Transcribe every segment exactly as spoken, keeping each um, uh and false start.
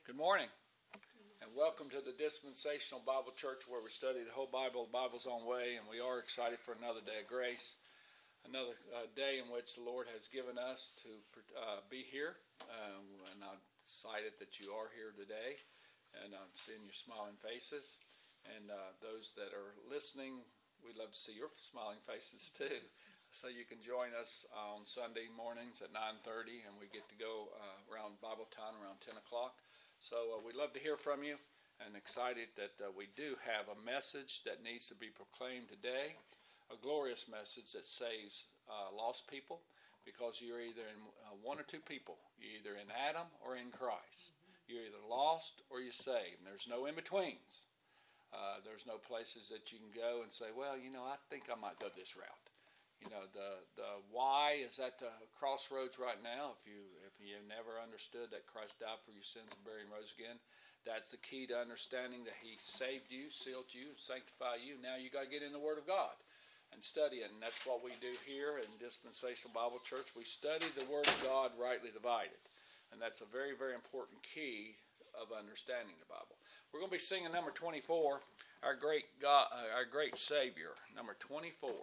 Good morning, and welcome to the Dispensational Bible Church, where we study the whole Bible, the Bible's own way, and we are excited for another day of grace, another uh, day in which the Lord has given us to uh, be here, um, and I'm excited that you are here today, and I'm seeing your smiling faces, and uh, those that are listening, we'd love to see your smiling faces too. So you can join us on Sunday mornings at nine thirty, and we get to go uh, around Bible time around ten o'clock. So uh, we'd love to hear from you, and excited that uh, we do have a message that needs to be proclaimed today, a glorious message that saves uh, lost people, because you're either in uh, one or two people. You're either in Adam or in Christ. You're either lost or you're saved. And there's no in-betweens. Uh, there's no places that you can go and say, well, you know, I think I might go this route. You know, the the why is at the crossroads right now. If you if you never understood that Christ died for your sins and buried and rose again, that's the key to understanding that He saved you, sealed you, sanctified you. Now you got to get in the Word of God and study it, and that's what we do here in Dispensational Bible Church. We study the Word of God rightly divided, and that's a very very important key of understanding the Bible. We're going to be singing number twenty-four, our great God, uh, our great Savior, number twenty-four.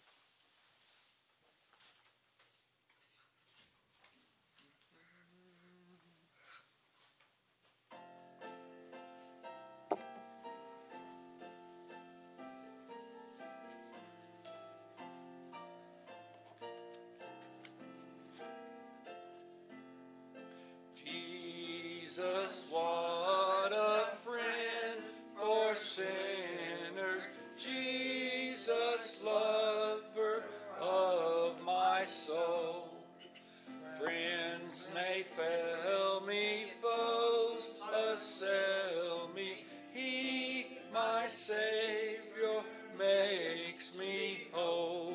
Jesus, what a friend for sinners. Jesus, lover of my soul. Friends may fail me, foes assail me. He, my Savior, makes me whole.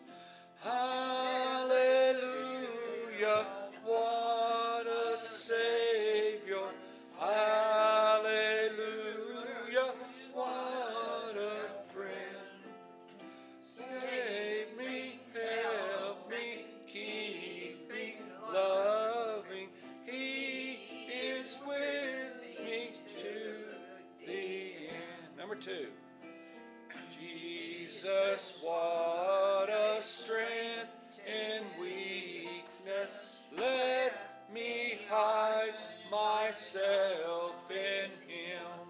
Hallelujah. What a Savior, hallelujah, what a friend. Save me, help me, keep me loving. He is with me to the end. Number two. Jesus, what a strength in weakness. Let me hide myself in Him.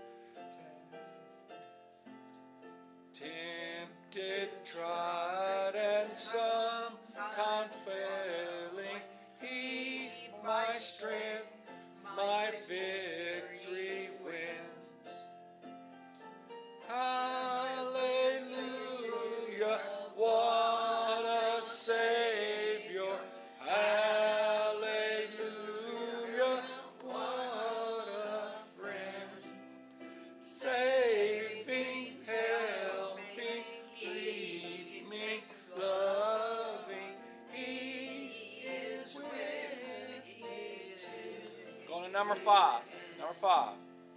Tempted, tried, and sometimes failing, He's my strength, my victory wins. Hallelujah, what a Savior. Hallelujah, what a friend. Saving, helping, leading, loving. He is with me too. Going to number five. Number five.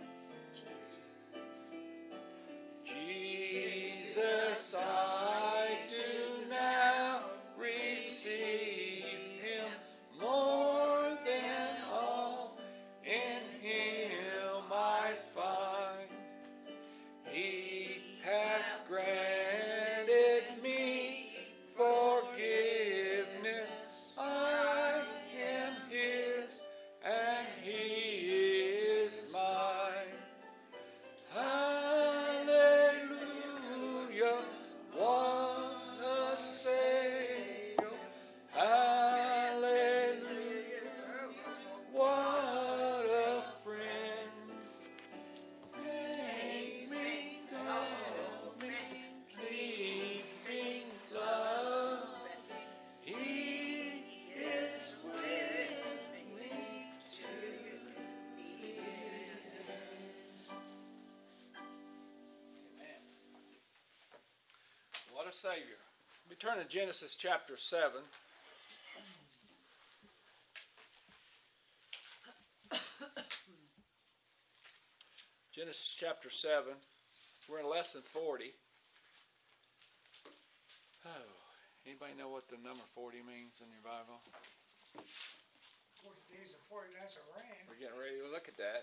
Jesus, I do now receive Him more than all. In Him I find He hath granted me forgiveness. I am His and He is mine. Hallelujah, what a Savior. Hallelujah, what a friend. Save me, help me, keep me, love. He is with me to the end. Amen. What a Savior. We turn to Genesis chapter seven. Genesis chapter seven. We're in lesson forty. Oh, anybody know what the number forty means in your Bible? forty days of forty nights of rain. We're getting ready to look at that.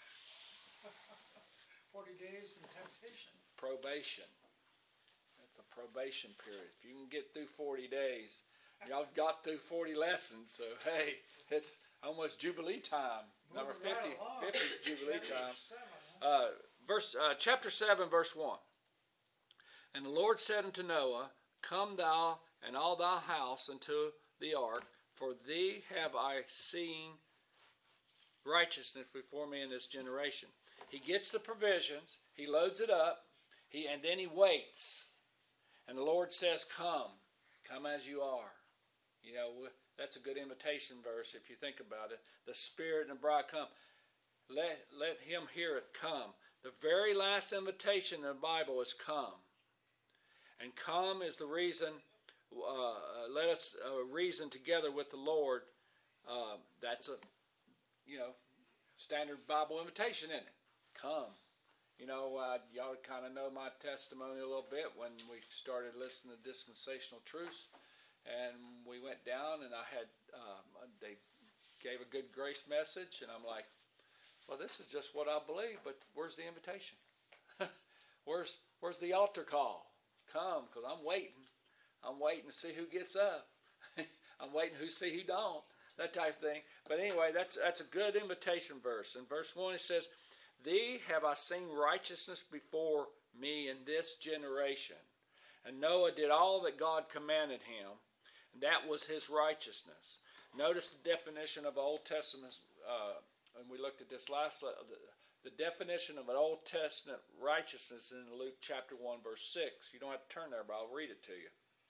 forty days in temptation. Probation. That's a probation period. If you can get through forty days, y'all got through forty lessons, so hey, it's almost Jubilee time. Number fifty, right fifty is Jubilee time. Seven, huh? Uh, verse, uh, chapter seven, verse one. And the Lord said unto Noah, Come thou and all thy house unto the ark, for thee have I seen righteousness before me in this generation. He gets the provisions, he loads it up, he and then he waits. And the Lord says, Come, come as you are. You know, that's a good invitation verse if you think about it. The Spirit and the bride come. Let, let him heareth, come. The very last invitation in the Bible is come. And come is the reason, uh, let us uh, reason together with the Lord. Uh, that's a, you know, standard Bible invitation, isn't it? Come. You know, uh, y'all kind of know my testimony a little bit when we started listening to Dispensational Truths. And we went down and I had, um, they gave a good grace message. And I'm like, well, this is just what I believe, but where's the invitation? where's where's the altar call? Come, because I'm waiting. I'm waiting to see who gets up. I'm waiting who see who don't. That type of thing. But anyway, that's that's a good invitation verse. In verse one it says, Thee have I seen righteousness before me in this generation. And Noah did all that God commanded him, and that was his righteousness. Notice the definition of Old Testament, uh, and we looked at this last, the, the definition of an Old Testament righteousness in Luke chapter one, verse six. You don't have to turn there, but I'll read it to you.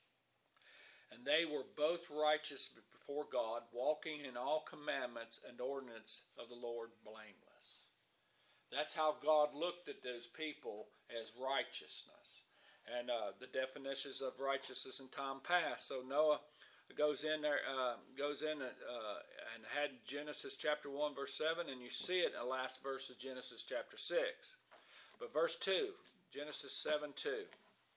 And they were both righteous before God, walking in all commandments and ordinance of the Lord blameless. That's how God looked at those people, as righteousness. And uh, the definitions of righteousness in time past. So Noah goes in there, uh, goes in and, uh, and had Genesis chapter one, verse seven, and you see it in the last verse of Genesis chapter six. But verse two, Genesis seven two.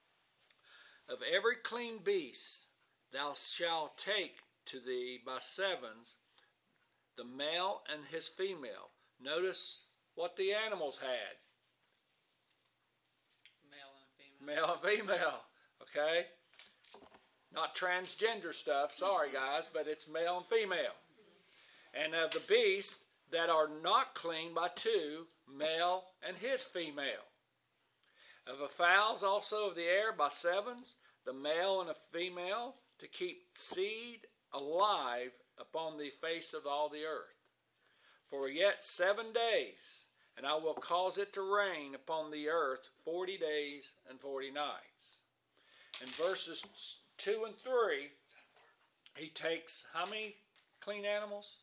Of every clean beast thou shalt take to thee by sevens, the male and his female. Notice what the animals had. Male and female, okay? Not transgender stuff, sorry guys, but it's male and female. And of the beasts that are not clean by two, male and his female. Of the fowls also of the air by sevens, the male and the female, to keep seed alive upon the face of all the earth. For yet seven days, and I will cause it to rain upon the earth forty days and forty nights. In verses two and three, he takes how many clean animals?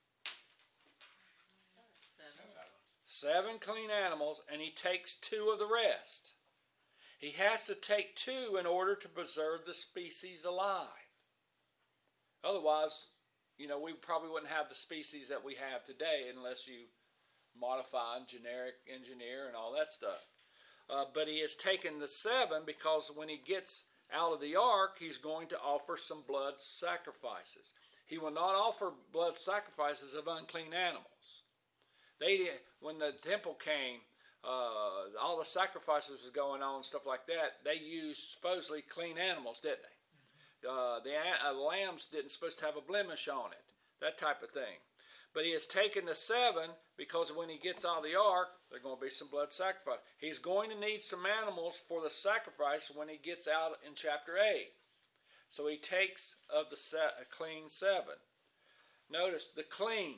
Seven. Seven clean animals, and he takes two of the rest. He has to take two in order to preserve the species alive. Otherwise, you know, we probably wouldn't have the species that we have today unless you modify and generic engineer and all that stuff. Uh, but he has taken the seven because when he gets out of the ark, he's going to offer some blood sacrifices. He will not offer blood sacrifices of unclean animals. They, when the temple came, uh, all the sacrifices was going on and stuff like that. They used supposedly clean animals, didn't they? Uh, the uh, lambs didn't supposed to have a blemish on it, that type of thing. But he has taken the seven because when he gets out of the ark, there's going to be some blood sacrifice. He's going to need some animals for the sacrifice when he gets out in chapter eight. So he takes of the se- clean seven. Notice the clean.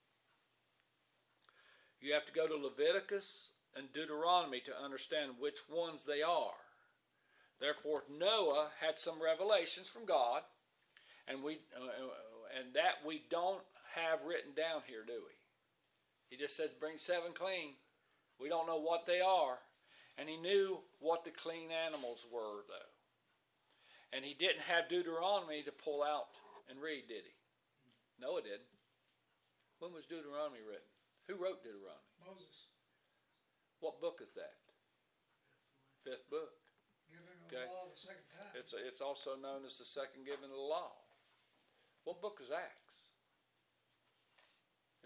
You have to go to Leviticus and Deuteronomy to understand which ones they are. Therefore, Noah had some revelations from God, and we uh, and that we don't have written down here, do we? He just says, bring seven clean. We don't know what they are. And he knew what the clean animals were, though. And he didn't have Deuteronomy to pull out and read, did he? Noah did. When was Deuteronomy written? Who wrote Deuteronomy? Moses. What book is that? Fifth book. Giving the Okay. law the second time. It's it's also known as the second giving of the law. What book is Acts?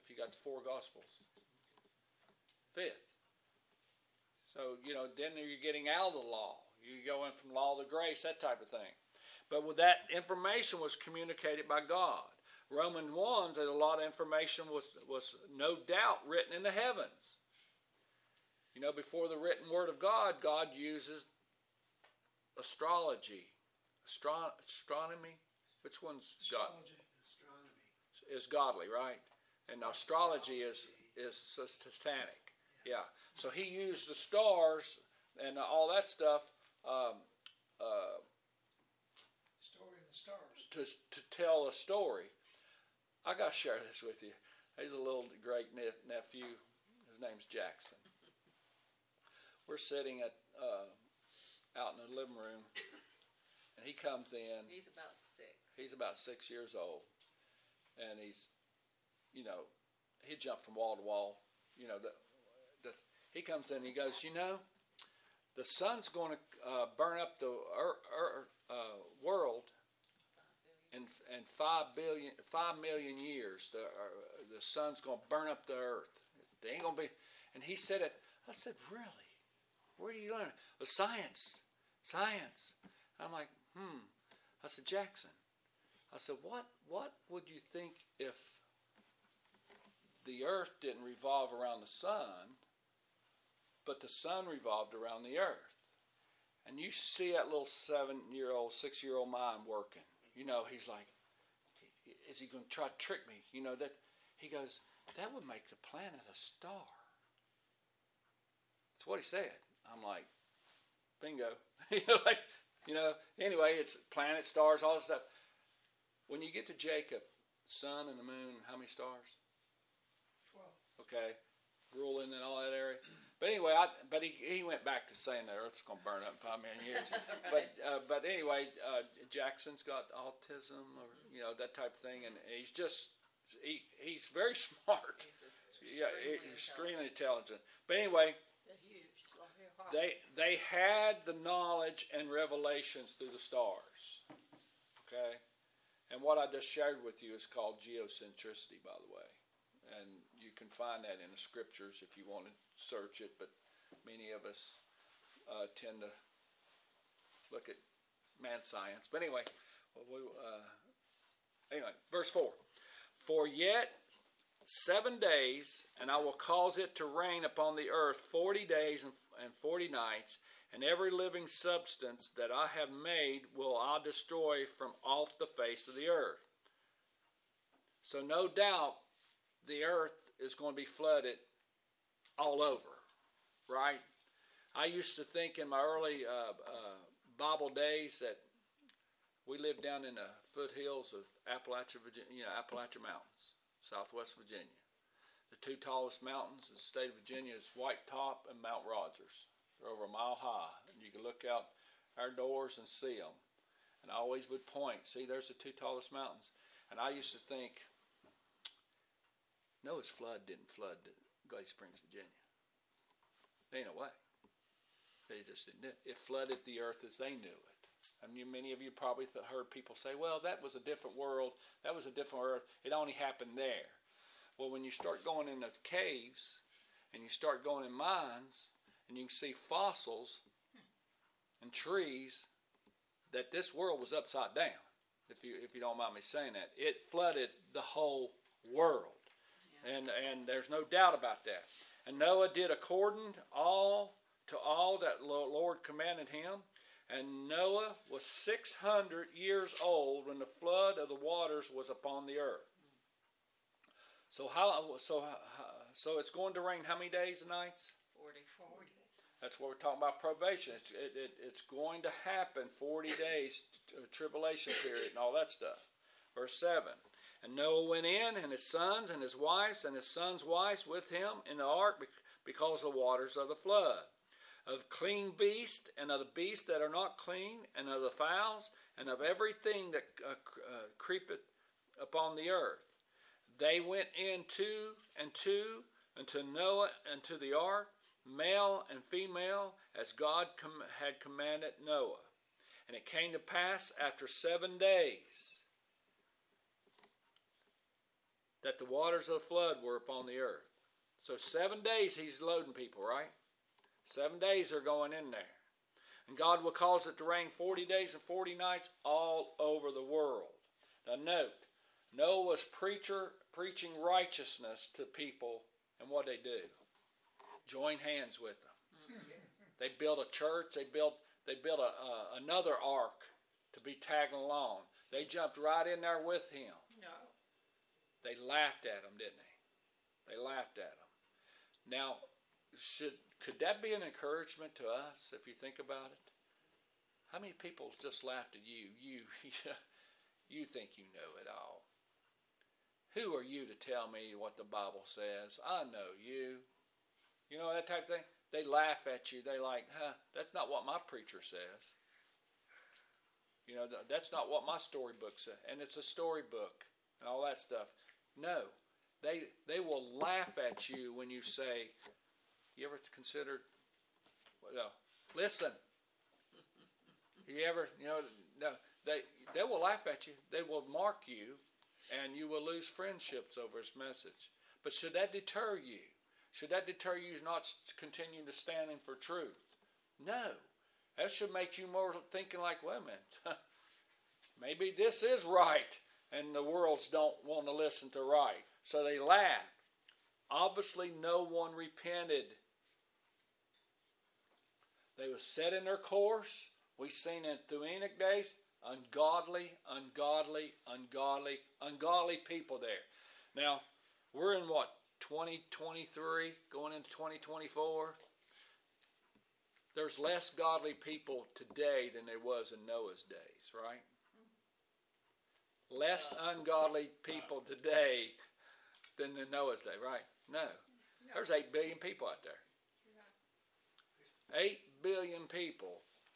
you got the four Gospels. Fifth. So, you know, then you're getting out of the law. You're going from law to grace, that type of thing. But with that information was communicated by God. Romans one says a lot of information was, was no doubt written in the heavens. You know, before the written word of God, God uses astrology, astro- astronomy. Which one's God? Astrology. Is godly, right? And astrology is is satanic. Yeah. So he used the stars and all that stuff um, uh, Story of the stars. to to tell a story. I got to share this with you. He's a little great nephew. His name's Jackson. We're sitting at uh, out in the living room, and he comes in. He's about six. He's about six years old, and he's, you know, he jumped from wall to wall. You know, the, the he comes in and he goes, you know, the sun's going to uh, burn up the er, er, uh, world in in five billion, five million years. The uh, the sun's going to burn up the earth. They ain't going to be. And he said it. I said, really? Where do you learn it? Well, science, science. I'm like, hmm. I said, Jackson. I said, what what would you think if the earth didn't revolve around the sun, but the sun revolved around the earth? And you see that little seven-year-old, six-year-old mind working. You know, he's like, is he going to try to trick me? You know, that he goes, that would make the planet a star. That's what he said. I'm like, bingo. you know, like, you know, anyway, it's planet, stars, all this stuff. When you get to Jacob, sun and the moon, how many stars? Twelve. Okay, ruling and all that area. But anyway, I, but he he went back to saying the earth's going to burn up in five million years. Right. But uh, but anyway, uh, Jackson's got autism or you know that type of thing, and he's just he he's very smart. He's Yeah, extremely extremely intelligent. But anyway, They're huge. They're hot. they they had the knowledge and revelations through the stars. Okay, and what I just shared with you is called geocentricity, by the way. And you can find that in the scriptures if you want to search it, but many of us uh, tend to look at man science. But anyway, well, we, uh, anyway, verse four. For yet seven days, and I will cause it to rain upon the earth forty days and, and forty nights, and every living substance that I have made will I destroy from off the face of the earth. So no doubt, the earth is going to be flooded all over, right? I used to think in my early uh, uh, Bible days that we lived down in the foothills of Appalachia, Virginia, you know, Appalachian Mountains, Southwest Virginia. The two tallest mountains in the state of Virginia is White Top and Mount Rogers. They're over a mile high, and you can look out our doors and see them. And I always would point, see, there's the two tallest mountains. And I used to think, Noah's flood didn't flood Glade Springs, Virginia. There ain't no way. They just didn't do it. It flooded the earth as they knew it. I mean, many of you probably th- heard people say, well, that was a different world. That was a different earth. It only happened there. Well, when you start going in the caves and you start going in mines and you can see fossils and trees, that this world was upside down, if you if you don't mind me saying that. It flooded the whole world. And and there's no doubt about that. And Noah did according all to all that the Lord commanded him. And Noah was six hundred years old when the flood of the waters was upon the earth. So how so so it's going to rain how many days and nights? Forty. Forty. That's what we're talking about, probation. It's it, it, it's going to happen forty days, t- tribulation period, and all that stuff. Verse seven. And Noah went in, and his sons, and his wives, and his sons' wives with him in the ark because of the waters of the flood. Of clean beasts, and of the beasts that are not clean, and of the fowls, and of everything that uh, uh, creepeth upon the earth. They went in two and two unto Noah and to the ark, male and female, as God com- had commanded Noah. And it came to pass after seven days that the waters of the flood were upon the earth. So seven days he's loading people, right? Seven days they're going in there. And God will cause it to rain forty days and forty nights all over the world. Now note, Noah was preacher, preaching righteousness to people, and what they do? Join hands with them. They built a church, they built they built a, uh, another ark to be tagging along. They jumped right in there with him. No. They laughed at him, didn't they? They laughed at him. Now, should could that be an encouragement to us if you think about it? How many people just laughed at you? You, you think you know it all. Who are you to tell me what the Bible says? I know you. You know, that type of thing. They laugh at you. They like, huh, that's not what my preacher says. You know, that's not what my storybook says. And it's a storybook and all that stuff. No. They they will laugh at you when you say, you ever considered, well, no, listen. You ever, you know, no, they, they will laugh at you. They will mark you, and you will lose friendships over this message. But should that deter you? Should that deter you not continuing to stand in for truth? No. That should make you more thinking like, wait a minute, maybe this is right, and the worlds don't want to listen to right. So they laughed. Obviously, no one repented. They were set in their course. We've seen it through Enoch days. Ungodly, ungodly, ungodly, ungodly people there. Now, we're in what, twenty twenty-three, going into twenty twenty-four? There's less godly people today than there was in Noah's days, right? Less ungodly people today than in Noah's day, right? No. There's eight billion people out there. eight billion people.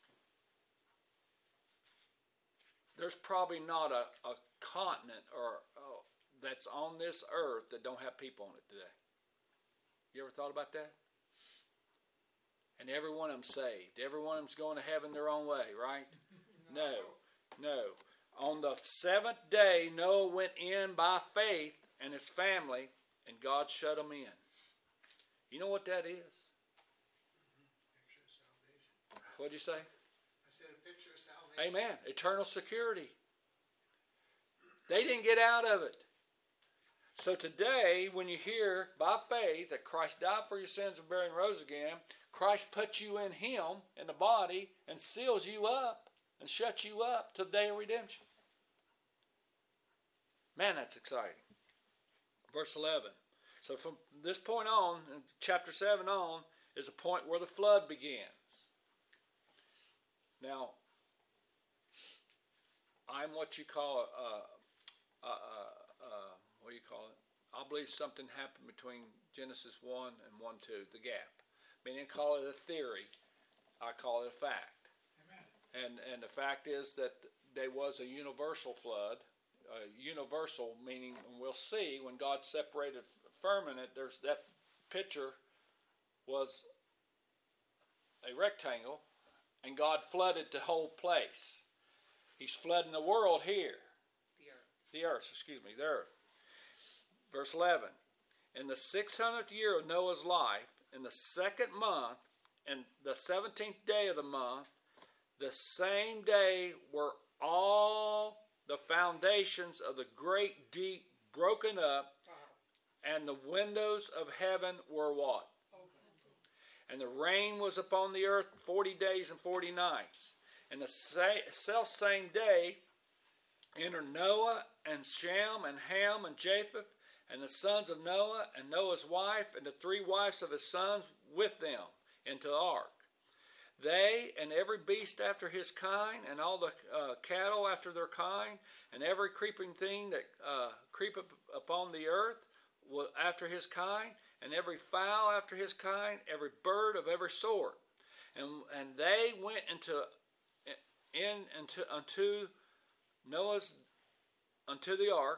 There's probably not a, a continent or uh, that's on this earth that don't have people on it today. You ever thought about that? And every one of them saved. Every one of them's going to heaven their own way, right? No. No. On the seventh day, Noah went in by faith and his family, and God shut them in. You know what that is? Picture of salvation. What'd you say? I said a picture of salvation. Amen. Eternal security. They didn't get out of it. So today, when you hear by faith that Christ died for your sins and buried and rose again, Christ puts you in Him, in the body, and seals you up and shuts you up to the day of redemption. Man, that's exciting. Verse eleven. So from this point on, in chapter seven on, is a point where the flood begins. Now, I'm what you call a, a, a, a, a what do you call it? I believe something happened between Genesis one and one two, the gap. I mean, they call it a theory. I call it a fact. Amen. And and the fact is that there was a universal flood. Uh, universal meaning, and we'll see when God separated firmament, there's that picture was a rectangle, and God flooded the whole place. He's flooding the world here. The earth. The earth, excuse me, the earth. Verse eleven. In the six hundredth year of Noah's life, in the second month, and the seventeenth day of the month, the same day were all the foundations of the great deep broken up, and the windows of heaven were what? And the rain was upon the earth forty days and forty nights. And the self same day entered Noah and Shem and Ham and Japheth and the sons of Noah and Noah's wife and the three wives of his sons with them into the ark. They and every beast after his kind, and all the uh, cattle after their kind, and every creeping thing that uh, creepeth upon the earth after his kind, and every fowl after his kind, every bird of every sort. And and they went into in into unto Noah's unto the ark.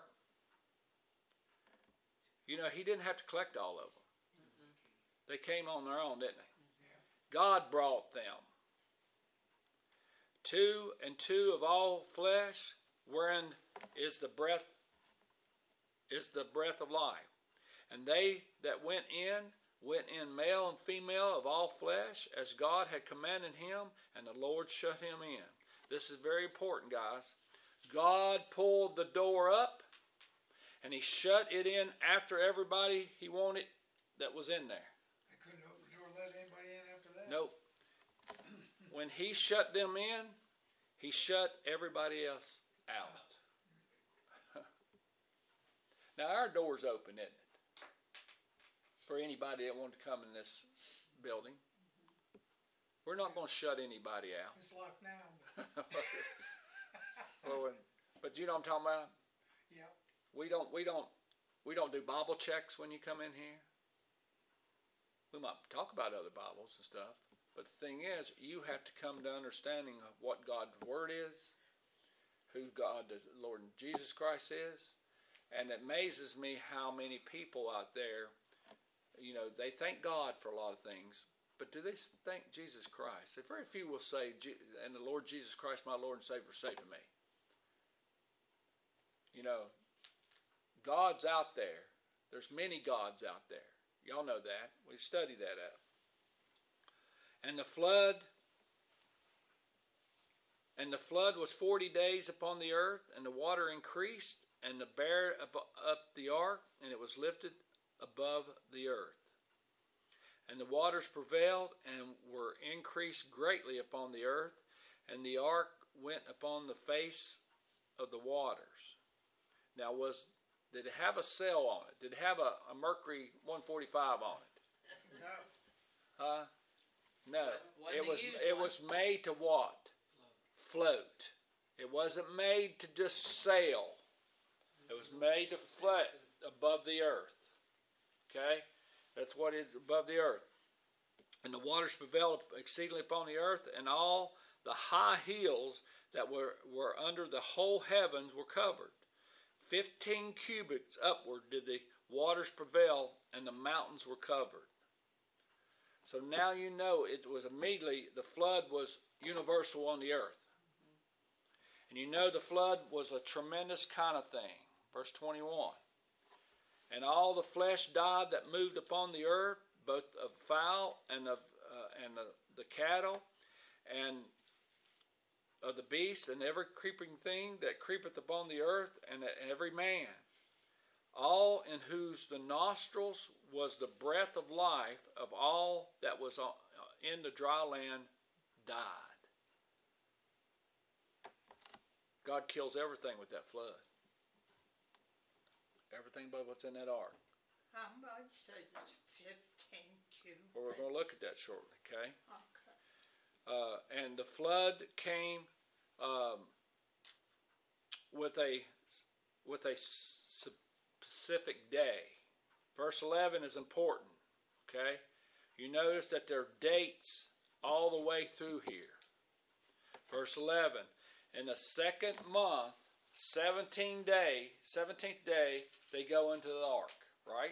You know, he didn't have to collect all of them. Mm-hmm. They came on their own, didn't they? God brought them. Two and two of all flesh, wherein is the breath is the breath of life. And they that went in, went in male and female of all flesh, as God had commanded him, and the Lord shut him in. This is very important, guys. God pulled the door up, and he shut it in after everybody he wanted that was in there. They couldn't open the door and let anybody in after that? Nope. When he shut them in, he shut everybody else out. Now our door's open, isn't it? For anybody that wants to come in this building. We're not going to shut anybody out. It's locked now. Well, but you know what I'm talking about? Yeah. We don't we don't we don't do Bible checks when you come in here. We might talk about other Bibles and stuff, but the thing is, you have to come to understanding of what God's Word is, who God, the Lord Jesus Christ is, and it amazes me how many people out there, you know, they thank God for a lot of things, but do they thank Jesus Christ? Very few will say, "And the Lord Jesus Christ, my Lord and Savior, say to me." You know, God's out there. There's many gods out there. Y'all know that. We've studied that out. And the flood, and the flood was forty days upon the earth, and the water increased, and the bare up the ark, and it was lifted above the earth. And the waters prevailed, and were increased greatly upon the earth, and the ark went upon the face of the waters. Now, was did it have a sail on it? Did it have a, a Mercury one forty-five on it? No. Huh? No. Wasn't It was used it one. was made to what? Float. It wasn't made to just sail. It was made to float above the earth. Okay? That's what is above the earth. And the waters prevailed exceedingly upon the earth, and all the high hills that were, were under the whole heavens were covered. Fifteen cubits upward did the waters prevail, and the mountains were covered. So now you know it was immediately, the flood was universal on the earth. And you know the flood was a tremendous kind of thing. Verse twenty-one. And all the flesh died that moved upon the earth, both of fowl and of uh, and the, the cattle, and of the beasts, and every creeping thing that creepeth upon the earth, and every man. All in whose the nostrils was the breath of life of all that was in the dry land died. God kills everything with that flood. Everything but what's in that ark. How much says it's fifteen cubits? Well, we're going to look at that shortly, okay? Okay. Uh, and the flood came um, with a with a specific day. Verse eleven is important, okay? You notice that there are dates all the way through here. Verse eleven, in the second month, seventeen day, seventeenth day, they go into the ark, right?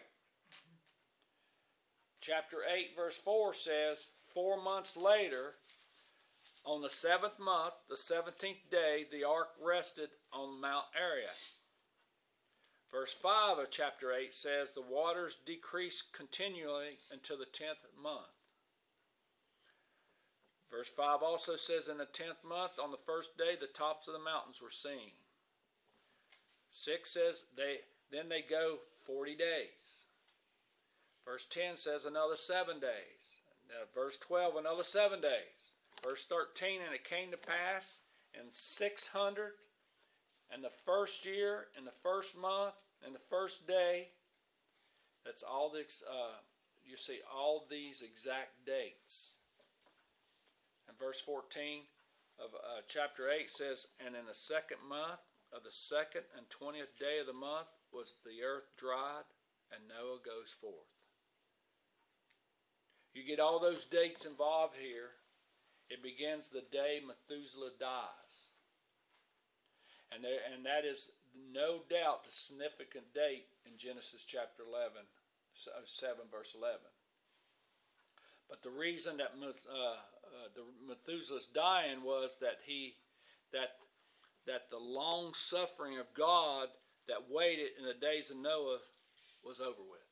Chapter eight, verse four says, four months later, on the seventh month, the seventeenth day, the ark rested on Mount Ararat. Verse five of chapter eight says, the waters decreased continually until the tenth month. Verse five also says, in the tenth month, on the first day, the tops of the mountains were seen. six says, they then they go forty days. Verse ten says, another seven days. Uh, verse twelve, another seven days. Verse thirteen, and it came to pass in six hundred, and the first year, and the first month, and the first day. That's all the, uh, you see all these exact dates. And verse fourteen of uh, chapter eight says, and in the second month of the second and twentieth day of the month was the earth dried, and Noah goes forth. You get all those dates involved here. It begins the day Methuselah dies. And there, and that is no doubt the significant date in Genesis chapter eleven, seven verse eleven. But the reason that uh, uh, the Methuselah's dying was that he, that that the long suffering of God that waited in the days of Noah was over with.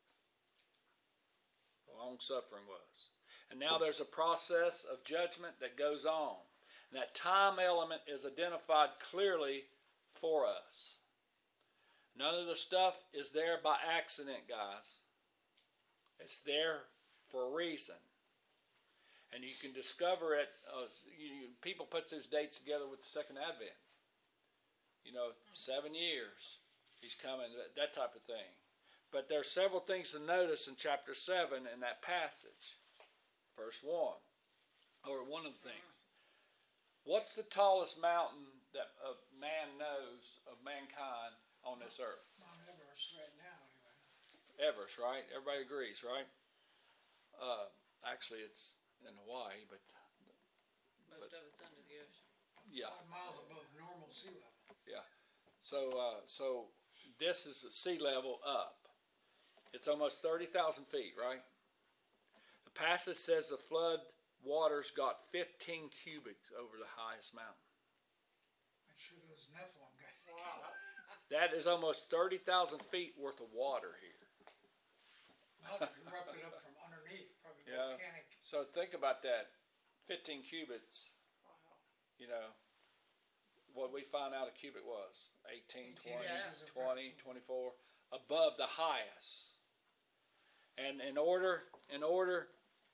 Long suffering was. And now there's a process of judgment that goes on. And that time element is identified clearly for us. None of the stuff is there by accident, guys. It's there for a reason. And you can discover it. Uh, you, people put those dates together with the Second Advent. You know, seven years. He's coming, that, that type of thing. But there's several things to notice in chapter seven in that passage. Verse one, or one of the things. What's the tallest mountain that uh, man knows of mankind on this earth? Mount Everest right now, anyway. Everest, right? Everybody agrees, right? Uh, actually, it's in Hawaii, but... Most but, of it's under the ocean. Yeah. Five miles above normal sea level. Yeah. So, uh, so this is sea level up. It's almost thirty thousand feet, right? The passage says the flood waters got fifteen cubits over the highest mountain. Make sure those Nephilim guys. Wow. That is almost thirty thousand feet worth of water here. Well, it erupted up from underneath, probably Yeah. volcanic. So think about that. fifteen cubits, Wow. you know, what we found out a cubit was eighteen, twenty, Yeah. twenty, twenty-four, above the highest. And in order, in order,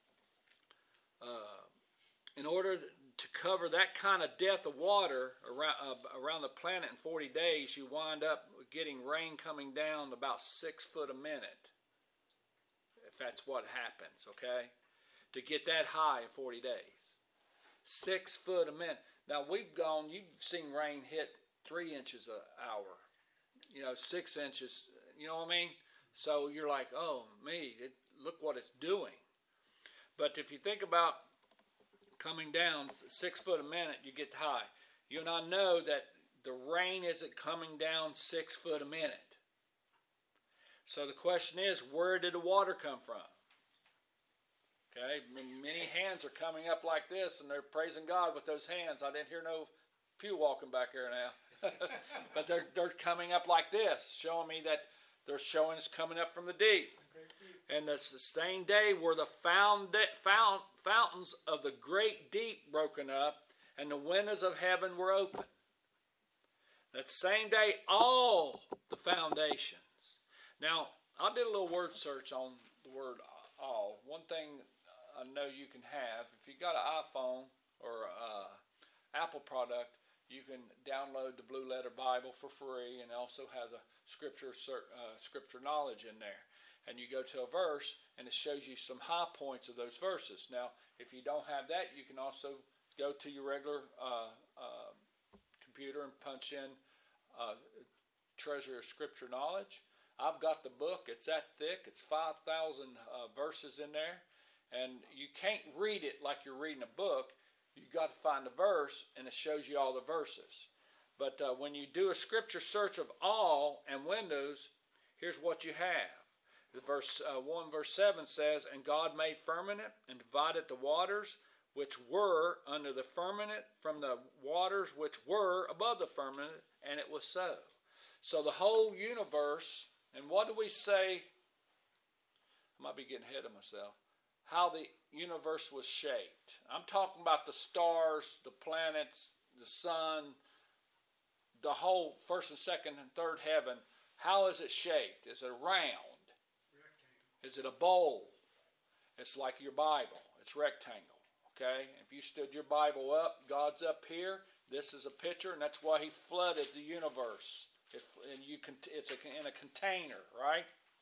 uh, in order to cover that kind of depth of water around uh, around the planet in forty days, you wind up getting rain coming down about six foot a minute. If that's what happens, okay? To get that high in forty days, six foot a minute. Now we've gone. You've seen rain hit three inches an hour. You know, six inches. You know what I mean? So you're like, oh, me, it, look what it's doing. But if you think about coming down six foot a minute, you get high. You and I know that the rain isn't coming down six foot a minute. So the question is, where did the water come from? Okay, many hands are coming up like this, and they're praising God with those hands. I didn't hear no pew walking back there now. But they're, they're coming up like this, showing me that they're showing it's coming up from the deep. And it's the same day were the found, found, fountains of the great deep broken up, and the windows of heaven were open. That same day, all the foundations. Now, I did a little word search on the word all. One thing I know you can have, if you got an iPhone or an Apple product, you can download the Blue Letter Bible for free, and it also has a scripture uh, scripture knowledge in there. And you go to a verse, and it shows you some high points of those verses. Now, if you don't have that, you can also go to your regular uh, uh, computer and punch in uh, Treasure of Scripture Knowledge. I've got the book. It's that thick. It's five thousand uh, verses in there. And you can't read it like you're reading a book. You've got to find a verse, and it shows you all the verses. But uh, when you do a scripture search of all and windows, here's what you have. The verse uh, one, verse seven says, "And God made firmament and divided the waters which were under the firmament from the waters which were above the firmament, and it was so." So the whole universe, and what do we say? I might be getting ahead of myself. How the universe was shaped. I'm talking about the stars, the planets, the sun, the whole first and second and third heaven. How is it shaped? Is it round? Rectangle. Is it a bowl? It's like your Bible. It's rectangle. Okay? If you stood your Bible up, God's up here. This is a picture, and that's why He flooded the universe. It, and you can, it's a, in a container, right?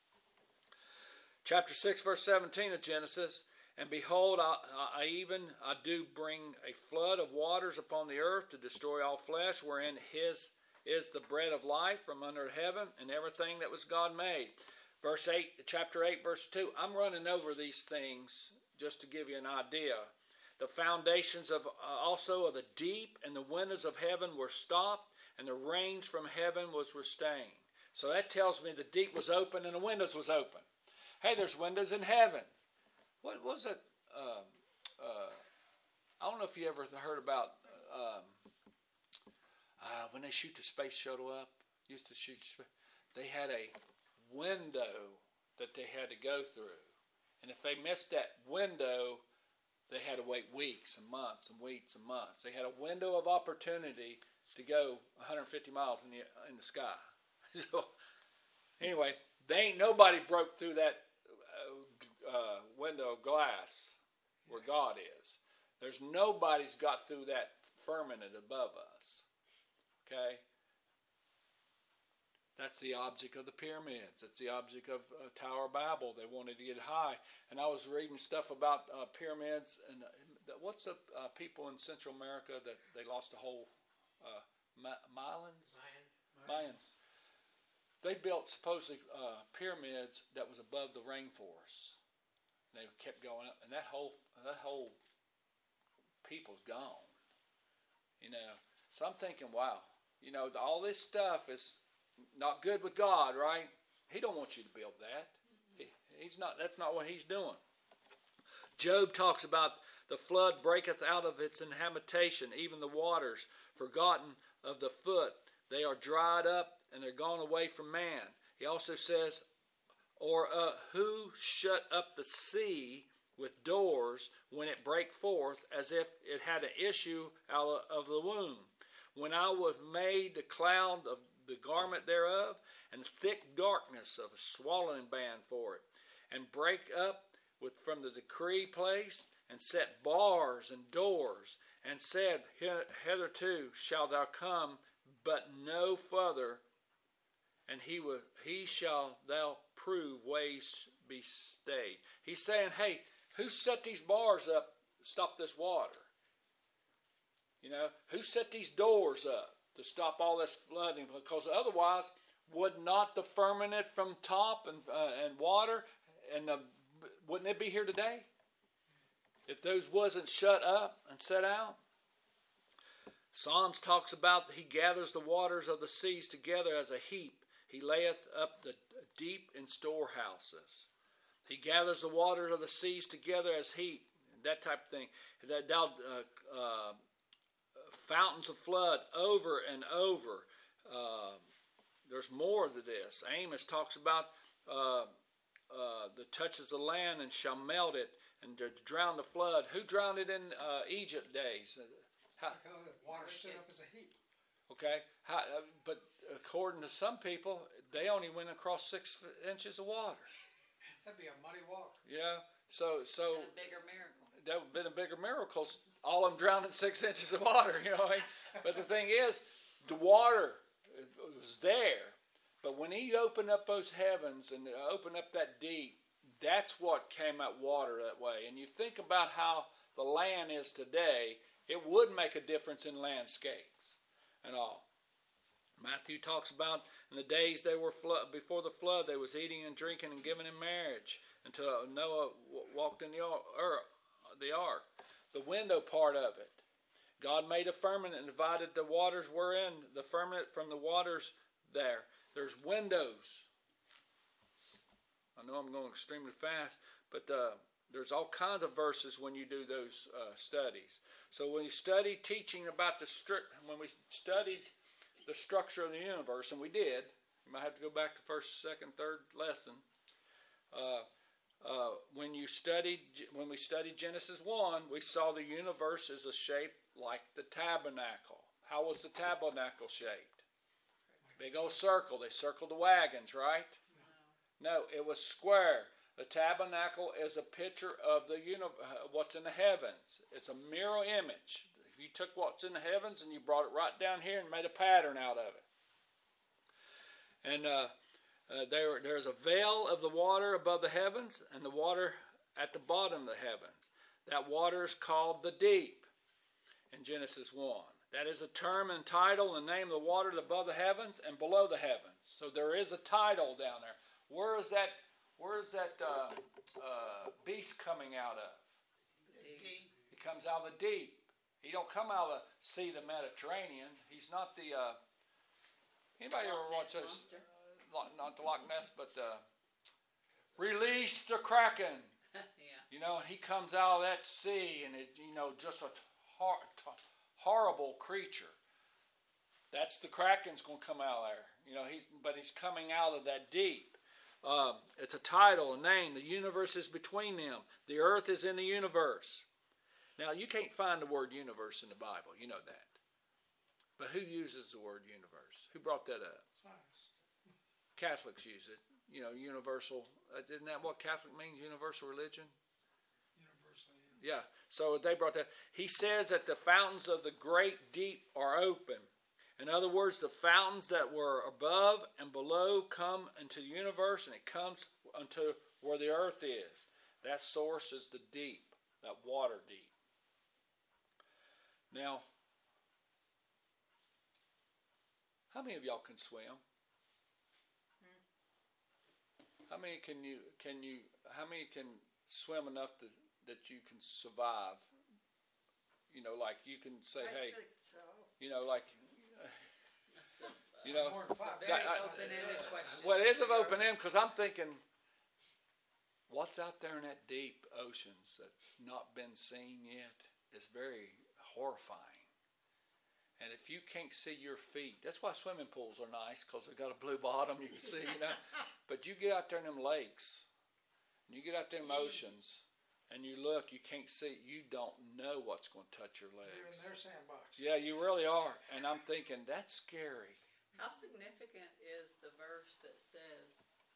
Chapter six, verse seventeen of Genesis, "And behold, I, I even I do bring a flood of waters upon the earth to destroy all flesh, wherein His is the bread of life from under heaven, and everything that was God made." Verse eight, chapter eight, verse two. I'm running over these things just to give you an idea. "The foundations of uh, also of the deep and the windows of heaven were stopped, and the rains from heaven was restrained." So that tells me the deep was open and the windows was open. Hey, there's windows in heaven. What was it? Uh, uh, I don't know if you ever heard about um, uh, when they shoot the space shuttle up. Used to shoot. they had a window that they had to go through. And if they missed that window, they had to wait weeks and months and weeks and months. They had a window of opportunity to go one hundred fifty miles in the, in the sky. So, anyway, they ain't nobody broke through that uh, uh, window of glass where God is. There's nobody's got through that firmament above us. Okay? That's the object of the pyramids. It's the object of uh, Tower of Babel. They wanted to get high. And I was reading stuff about uh, pyramids. And uh, what's the uh, people in Central America that they lost the whole uh, Ma- Mayans? Mayans. Mayans. They built supposedly uh, pyramids that was above the rainforest. And they kept going up, and that whole that whole people's gone. You know, so I'm thinking, wow, you know, all this stuff is not good with God, right? He don't want you to build that. He, he's not. That's not what he's doing. Job talks about the flood breaketh out of its inhabitation, even the waters, forgotten of the foot. They are dried up and they're gone away from man. He also says, or uh, who shut up the sea with doors when it brake forth, as if it had an issue out of the womb? When I was made the cloud of the garment thereof, and thick darkness of a swallowing band for it, and break up with from the decree place, and set bars and doors, and said, hitherto shalt thou come, but no further, and he will, he shall thou prove ways be stayed. He's saying, hey, who set these bars up to stop this water? You know, who set these doors up to stop all this flooding? Because otherwise, would not the firmament from top and uh, and water, and the, wouldn't it be here today? If those wasn't shut up and set out? Psalms talks about he gathers the waters of the seas together as a heap. He layeth up the deep in storehouses. He gathers the waters of the seas together as heap. That type of thing. That thou uh, uh, fountains of flood over and over. Uh, there's more to this. Amos talks about uh, uh, the touches the land and shall melt it and to drown the flood. Who drowned it in uh, Egypt days? How, Water stood up as a heap. okay, How, uh, but according to some people, they only went across six inches of water. That'd be a muddy walk. Yeah, so so A bigger miracle. that would have been a bigger miracle. All of them drowned in six inches of water, you know. What I mean? But the thing is, the water was there. But when he opened up those heavens and opened up that deep, that's what came out water that way. And you think about how the land is today, it would make a difference in landscapes and all. Matthew talks about in the days they were flood, before the flood, they was eating and drinking and giving in marriage until Noah walked in the ark. The window part of it. God made a firmament and divided the waters wherein the firmament from the waters there. There's windows. I know I'm going extremely fast, but uh, there's all kinds of verses when you do those uh, studies. So when you study teaching about the stri- when we studied the structure of the universe, and we did, you might have to go back to first, second, third lesson. Uh, uh, when you studied, when we studied Genesis one, we saw the universe as a shape like the tabernacle. How was the tabernacle shaped? Big old circle. They circled the wagons, right? No, it was square. The tabernacle is a picture of the uni- uh, what's in the heavens. It's a mirror image. If you took what's in the heavens and you brought it right down here and made a pattern out of it. And uh, uh, there, there's a veil of the water above the heavens and the water at the bottom of the heavens. That water is called the deep in Genesis one. That is a term and title and name of the water above the heavens and below the heavens. So there is a title down there. Where is that, where is that uh, uh, beast coming out of? The deep. He comes out of the deep. He don't come out of the sea, the Mediterranean. He's not the. Uh, anybody ever watch those? Uh, not the Loch Ness, but uh, Release the Kraken. Yeah. You know, and he comes out of that sea, and it, you know, just a hor- t- horrible creature. That's the Kraken's going to come out of there. You know, he's but he's coming out of that deep. Uh, it's a title, a name. The universe is between them. The earth is in the universe. Now, you can't find the word universe in the Bible. You know that. But who uses the word universe? Who brought that up? Science. Catholics use it. You know, universal. Uh, isn't that what Catholic means, universal religion? Universal. Yeah. Yeah. So they brought that. He says that the fountains of the great deep are open. In other words, the fountains that were above and below come into the universe, and it comes unto where the earth is. That source is the deep, that water deep. Now, how many of y'all can swim? How many can you can you how many can swim enough to, that you can survive? You know, like you can say, I hey, think so. you know, like So, uh, you know, More than five. very That- I- open-ended question. well, it is of open end because I'm thinking, what's out there in that deep oceans that's not been seen yet is very horrifying. And if you can't see your feet, that's why swimming pools are nice because they've got a blue bottom you can see, you know. But you get out there in them lakes, and you get out there in them oceans, and you look, you can't see, you don't know what's going to touch your You're in legs. their sandbox. Yeah, you really are. And I'm thinking, that's scary. How significant is the verse that says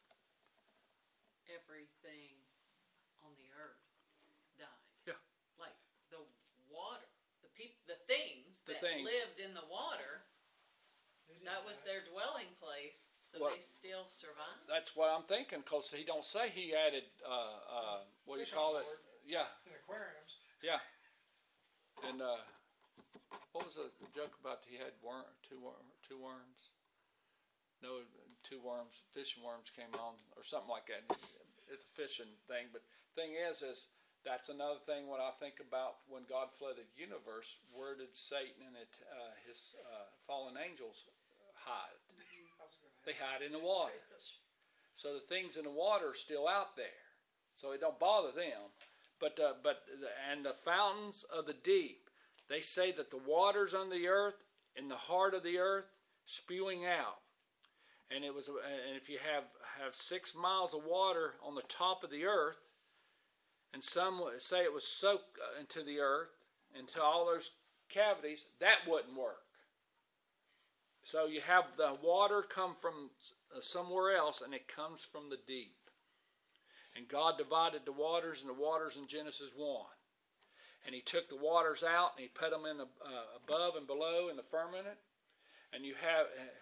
everything on the earth died? Yeah. Like the water, the peop- the things The that things. lived in the water, They didn't that was die. their dwelling place, so Well- they still survived. That's what I'm thinking because he don't say he added, uh, uh, what do you Fish call on it? board Yeah, In aquariums. yeah. And uh, what was the joke about he had worm, two, wor- two worms? No, two worms, fishing worms came on or something like that. It's a fishing thing. But thing is, is that's another thing when I think about when God flooded the universe, where did Satan and it, uh, his uh, fallen angels hide? I was gonna They ask. hide in the water. So the things in the water are still out there. So it don't bother them. But uh, but the, and the fountains of the deep, they say that the waters on the earth, in the heart of the earth, spewing out. And it was and if you have have six miles of water on the top of the earth, and some say it was soaked into the earth, into all those cavities, that wouldn't work. So you have the water come from uh, somewhere else, and it comes from the deep. And God divided the waters and the waters in Genesis one. And he took the waters out and he put them in the uh, above and below in the firmament. And you have, uh,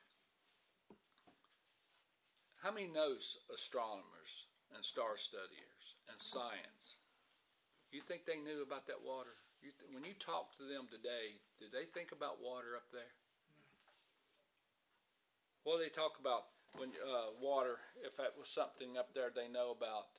how many knows astronomers and star studiers and science? You think they knew about that water? You th- when you talk to them today, do they think about water up there? Well, they talk about when uh, water, if that was something up there they know about.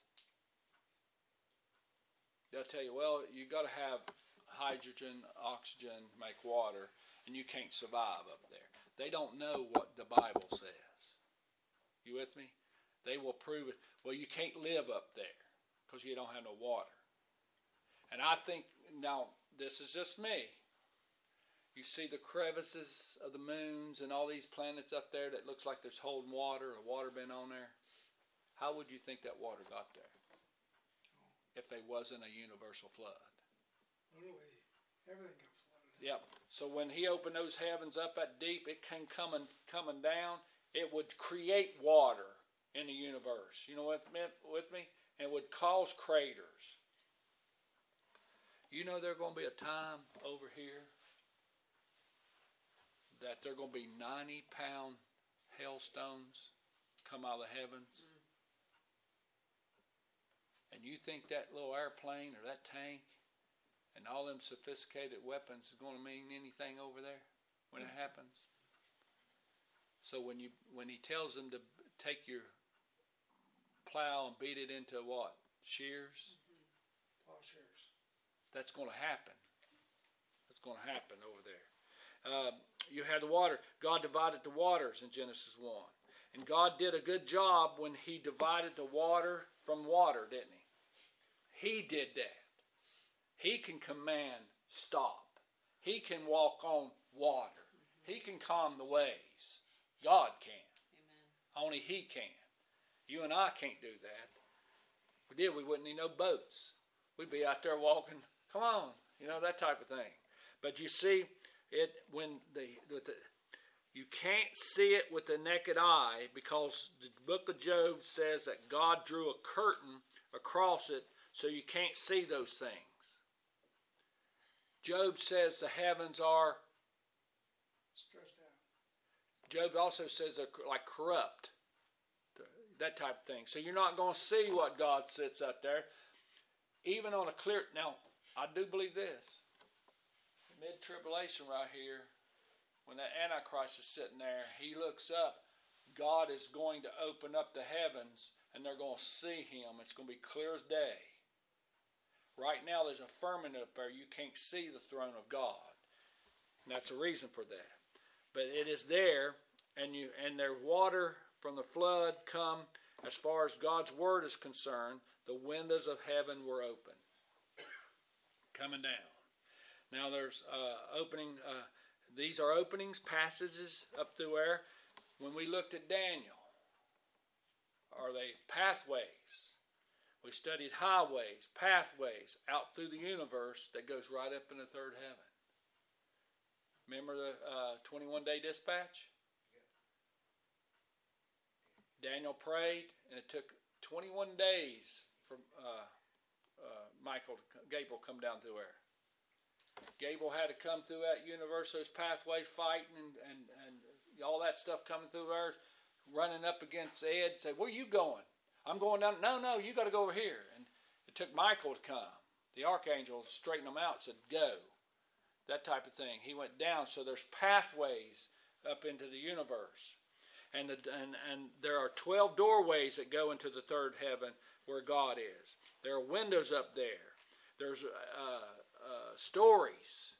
They'll tell you, well, you got to have hydrogen, oxygen, make water, and you can't survive up there. They don't know what the Bible says. You with me? They will prove it. Well, you can't live up there because you don't have no water. And I think, now, this is just me. You see the crevices of the moons and all these planets up there that looks like there's holding water or water been on there. How would you think that water got there if there wasn't a universal flood? Literally, everything got flooded. Yep. So when he opened those heavens up that deep, it came coming coming down. It would create water in the universe. You know what meant with me? And it would cause craters. You know there's going to be a time over here that there are going to be ninety pound hailstones come out of the heavens. Mm. And you think that little airplane or that tank and all them sophisticated weapons is going to mean anything over there when it happens? So when you when he tells them to take your plow and beat it into what? Shears? Mm-hmm. Plowshares. That's going to happen. That's going to happen over there. Uh, you had the water. God divided the waters in Genesis one. And God did a good job when he divided the water from water, didn't he? He did that. He can command stop. He can walk on water. He can calm the waves. God can. Amen. Only He can. You and I can't do that. If we did, we wouldn't need no boats. We'd be out there walking. Come on, you know, that type of thing. But you see, it when the, with the you can't see it with the naked eye, because the book of Job says that God drew a curtain across it, so you can't see those things. Job says the heavens are Stressed out. Job also says they're like corrupt, that type of thing. So you're not going to see what God sits out there, even on a clear. Now, I do believe this: mid-tribulation right here, when that Antichrist is sitting there, he looks up. God is going to open up the heavens, and they're going to see Him. It's going to be clear as day. Right now, there's a firmament up there. You can't see the throne of God. And that's a reason for that. But it is there, and you and their water from the flood come, as far as God's word is concerned, the windows of heaven were open. Coming down. Now there's uh, opening, uh, these are openings, passages up through there. When we looked at Daniel, are they pathways? We studied highways, pathways out through the universe that goes right up in the third heaven. Remember the uh, twenty-one day dispatch? Daniel prayed, and it took twenty-one days for uh, uh, Michael, to, Gabriel, come down through there. Gabriel had to come through that universe, those pathways, fighting and, and, and all that stuff coming through there, running up against Ed, say, "Where are you going?" "I'm going down." "No, no, you got to go over here." And it took Michael to come. The archangel straightened him out, said, "Go." That type of thing. He went down. So there's pathways up into the universe. And, the, and and there are twelve doorways that go into the third heaven where God is. There are windows up there. There's uh, uh, stories.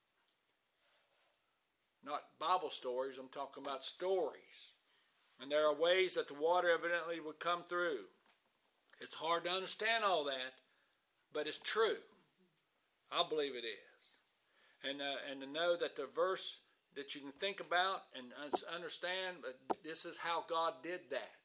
Not Bible stories. I'm talking about stories. And there are ways that the water evidently would come through. It's hard to understand all that, but it's true. I believe it is. And uh, and to know that the verse that you can think about and understand, but this is how God did that.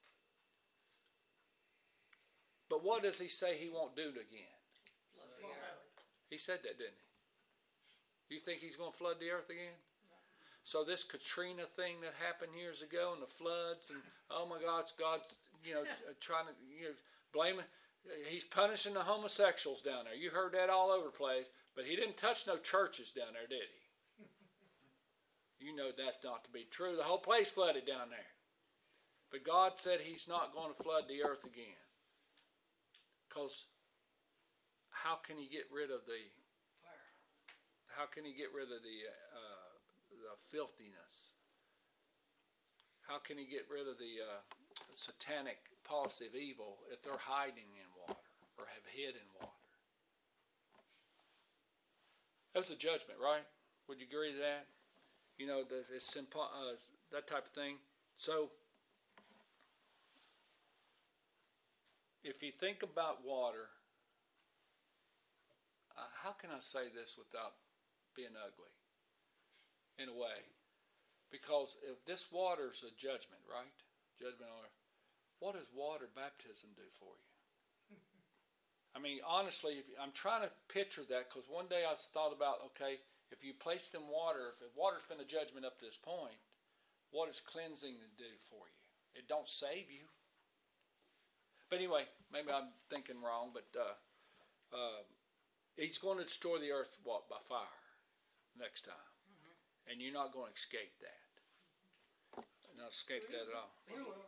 But what does He say He won't do it again? Flood the earth. He said that, didn't He? You think He's going to flood the earth again? So this Katrina thing that happened years ago, and the floods, and oh my God, it's God's, you know, yeah. trying to, you know, blame it. He's punishing the homosexuals down there. You heard that all over the place, but He didn't touch no churches down there, did He? You know that's not to be true. The whole place flooded down there. But God said He's not going to flood the earth again. Because how can He get rid of the fire? How can He get rid of the uh, the filthiness? How can He get rid of the uh, satanic policy of evil if they're hiding in water or have hid in water? That's a judgment, right? Would you agree to that? You know, the, it's simple, uh, that type of thing. So, if you think about water, uh, how can I say this without being ugly? In a way. Because if this water is a judgment, right? Judgment on earth. What does water baptism do for you? I mean, honestly, if, I'm trying to picture that, because one day I thought about, okay, if you placed in water, if water's been a judgment up to this point, what does cleansing do for you? It don't save you. But anyway, maybe I'm thinking wrong, but uh, uh, He's going to destroy the earth, what, by fire next time. Mm-hmm. And you're not going to escape that. Not escape that at all. We will.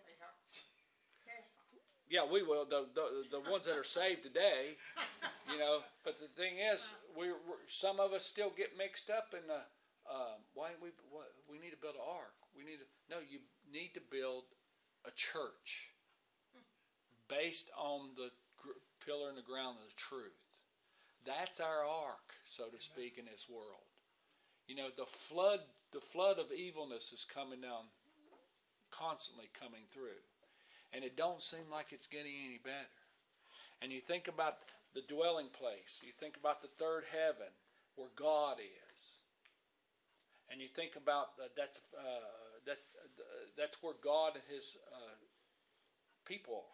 Yeah, we will. The, the the ones that are saved today, you know. But the thing is, we some of us still get mixed up in the. Uh, why we what, we need to build an ark? We need to no. You need to build a church based on the gr- pillar in the ground of the truth. That's our ark, so to speak, in this world. You know, the flood, the flood of evilness is coming down, constantly coming through. And it don't seem like it's getting any better. And you think about the dwelling place. You think about the third heaven where God is. And you think about the, that's uh, that uh, that's where God and His uh, people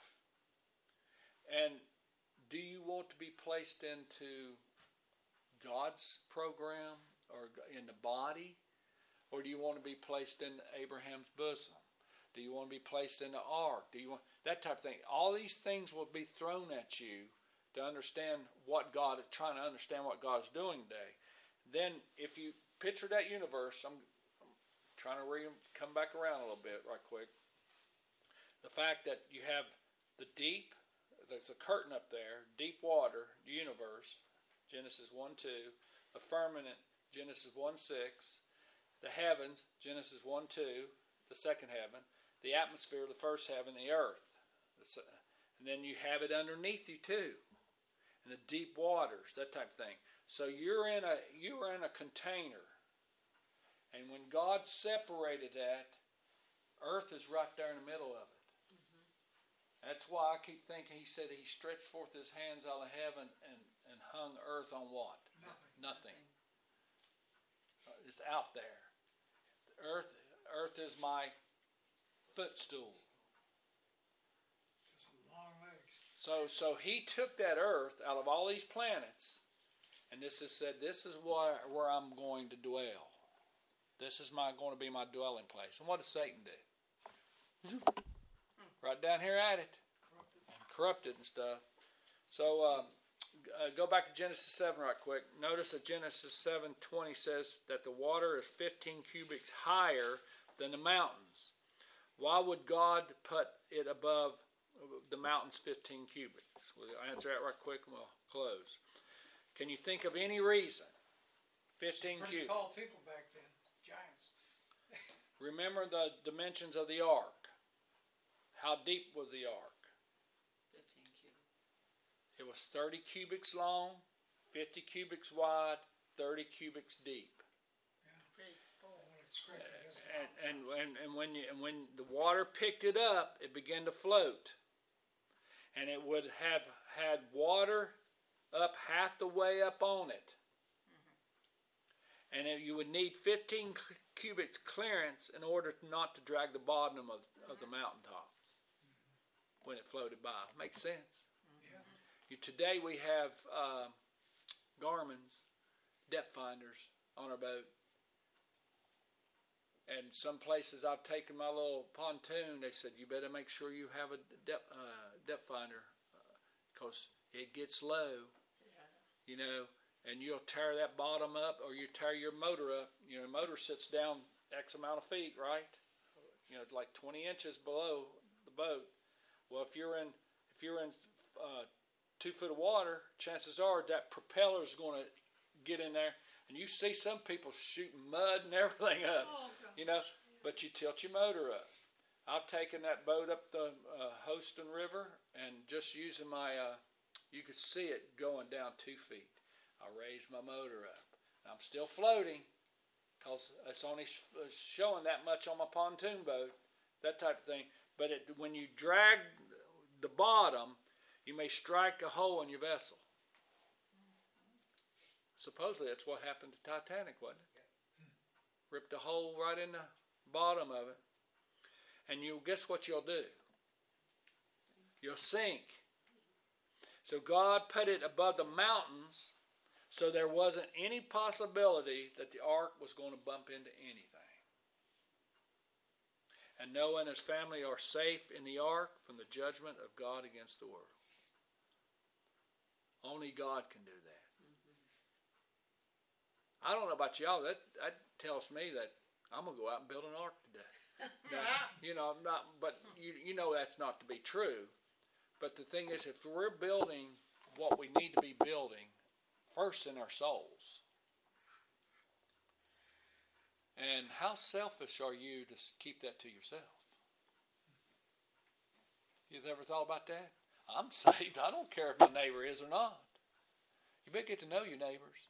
are. And do you want to be placed into God's program or in the body, or do you want to be placed in Abraham's bosom? Do you want to be placed in the ark? Do you want that type of thing? All these things will be thrown at you to understand what God is trying to understand what God is doing today. Then, if you picture that universe, I'm, I'm trying to re- come back around a little bit, right quick. The fact that you have the deep, there's a curtain up there, deep water, the universe, Genesis one two, the firmament, Genesis one six, the heavens, Genesis one two, the second heaven, the atmosphere, the first heaven, the earth. And then you have it underneath you too. And the deep waters, that type of thing. So you're in a you are in a container. And when God separated that, earth is right there in the middle of it. Mm-hmm. That's why I keep thinking He said He stretched forth His hands out of heaven and, and hung earth on what? Nothing. Nothing. Uh, it's out there. The earth earth is my footstool. Just some long legs. So so He took that earth out of all these planets, and this is said, this is where, where I'm going to dwell. This is my going to be my dwelling place. And what does Satan do? Right down here at it. Corrupted. Corrupted and stuff. So uh, uh, go back to Genesis seven right quick. Notice that Genesis seven twenty says that the water is fifteen cubits higher than the mountains. Why would God put it above the mountains fifteen cubits? We'll answer that right quick and we'll close. Can you think of any reason? fifteen Pretty cubits. tall people back then. Giants. Remember the dimensions of the ark. How deep was the ark? Fifteen cubits. It was thirty cubits long, fifty cubits wide, thirty cubits deep. Pretty full. When it's scraped against the And and, mountains. and and when you and when the water picked it up, it began to float, and it would have had water up half the way up on it, and it, you would need fifteen cubits clearance in order not to drag the bottom of of the mountaintops when it floated by. Makes sense. Yeah. You, today we have uh, Garmin's depth finders on our boat. And some places I've taken my little pontoon, they said, you better make sure you have a depth, uh, depth finder because uh, it gets low, Yeah. you know, and you'll tear that bottom up or you tear your motor up. You know, the motor sits down X amount of feet, right? You know, like twenty inches below the boat. Well, if you're in if you're in uh, two foot of water, chances are that propeller is going to get in there. And you see some people shooting mud and everything up, Oh, gosh. you know, but you tilt your motor up. I've taken that boat up the uh, Houston River and just using my, uh, you could see it going down two feet. I raised my motor up. I'm still floating because it's only sh- showing that much on my pontoon boat, that type of thing. But it, when you drag the bottom, you may strike a hole in your vessel. Supposedly that's what happened to Titanic, wasn't it? Ripped a hole right in the bottom of it. And you guess what you'll do? You'll sink. So God put it above the mountains so there wasn't any possibility that the ark was going to bump into anything. And Noah and his family are safe in the ark from the judgment of God against the world. Only God can do that. I don't know about y'all. That that tells me that I'm gonna go out and build an ark today. Now, you know, not. But you you know that's not to be true. But the thing is, if we're building what we need to be building, first in our souls. And how selfish are you to keep that to yourself? You've ever thought about that? I'm saved. I don't care if my neighbor is or not. You better get to know your neighbors.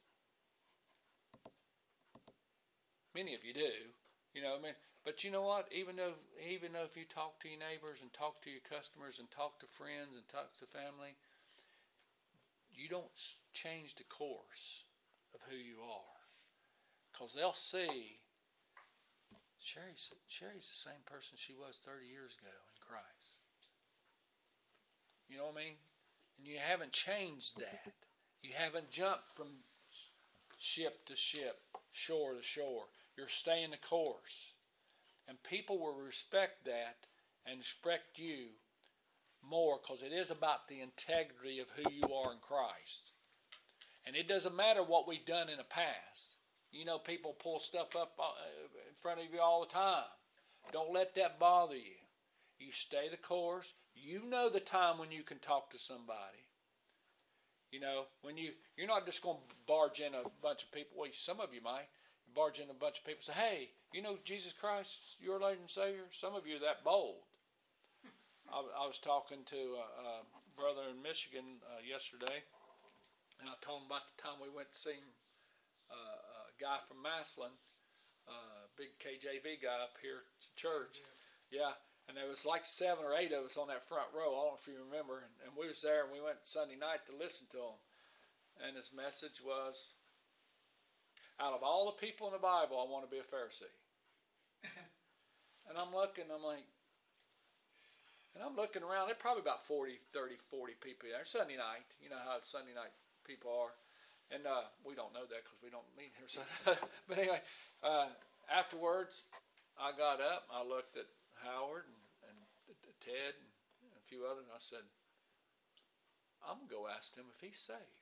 Many of you do, you know. I mean, but you know what? Even though, even though if you talk to your neighbors and talk to your customers and talk to friends and talk to family, you don't change the course of who you are, because they'll see Sherry's, Sherry's the same person she was thirty years ago in Christ. You know what I mean? And you haven't changed that. You haven't jumped from ship to ship, shore to shore. You're staying the course. And people will respect that and respect you more because it is about the integrity of who you are in Christ. And it doesn't matter what we've done in the past. You know, people pull stuff up in front of you all the time. Don't let that bother you. You stay the course. You know the time when you can talk to somebody. You know, when you, you're not just going to barge in a bunch of people. Well, some of you might. Barge in a bunch of people and say, hey, you know Jesus Christ, your Lord and Savior? Some of you are that bold. I, I was talking to a, a brother in Michigan uh, yesterday, and I told him about the time we went to see uh, a guy from Maslin, a uh, big K J V guy up here at church. Yeah, and there was like seven or eight of us on that front row. I don't know if you remember. And, and we was there, and we went Sunday night to listen to him. And his message was, out of all the people in the Bible, I want to be a Pharisee. And I'm looking, I'm like, and I'm looking around, there's probably about forty, thirty, forty people there. Sunday night, you know how Sunday night people are. And uh, we don't know that because we don't meet here. So but anyway, uh, afterwards, I got up, I looked at Howard and, and Ted and a few others, and I said, I'm going to go ask him if he's saved.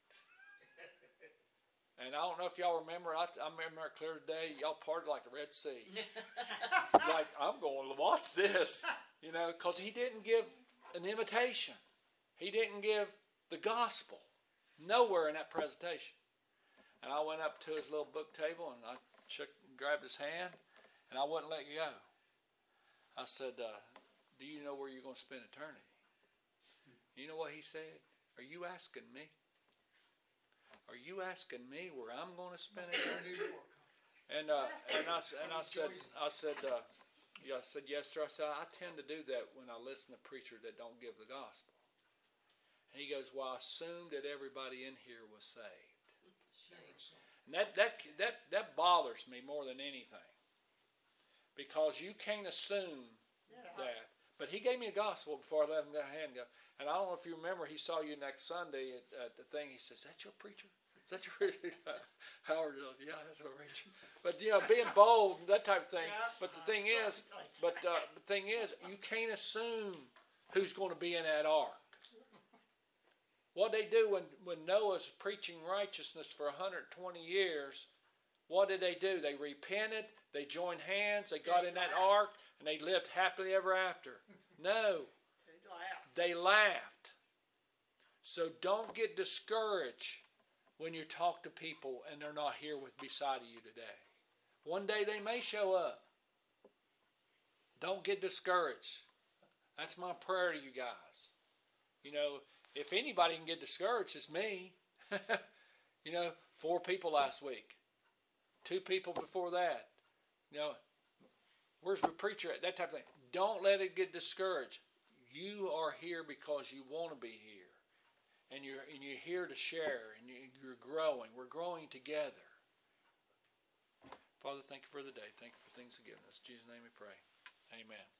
And I don't know if y'all remember, I, I remember it clear today, y'all parted like the Red Sea. Like, I'm going to watch this, you know, because he didn't give an invitation. He didn't give the gospel. Nowhere in that presentation. And I went up to his little book table, and I shook, grabbed his hand, and I wouldn't let you go. I said, uh, do you know where you're going to spend eternity? You know what he said? Are you asking me? Are you asking me where I'm going to spend eternity? And uh, and I and I said I said uh, yeah I said yes sir. I said I tend to do that when I listen to preachers that don't give the gospel. And he goes, well, I assumed that everybody in here was saved. And that that that that bothers me more than anything, because you can't assume that. But he gave me a gospel before I let him go hand go. And I don't know if you remember, he saw you next Sunday at, at the thing. He says, is that your preacher? Is that your preacher? Howard, yeah, that's my preacher. But, you know, being bold, that type of thing. But the thing is, but uh, the thing is, you can't assume who's going to be in that ark. What they do when, when Noah's preaching righteousness for one hundred twenty years, what did they do? They repented, they joined hands, they got in that ark, and they lived happily ever after. No. They laughed. So don't get discouraged when you talk to people and they're not here with beside of you today. One day they may show up. Don't get discouraged. That's my prayer to you guys. You know, if anybody can get discouraged, it's me. You know, four people last week. Two people before that. You know, where's my preacher at? That type of thing. Don't let it get discouraged. You are here because you want to be here. And you're, and you're here to share. And you, you're growing. We're growing together. Father, thank you for the day. Thank you for things you've given us. In Jesus' name we pray. Amen.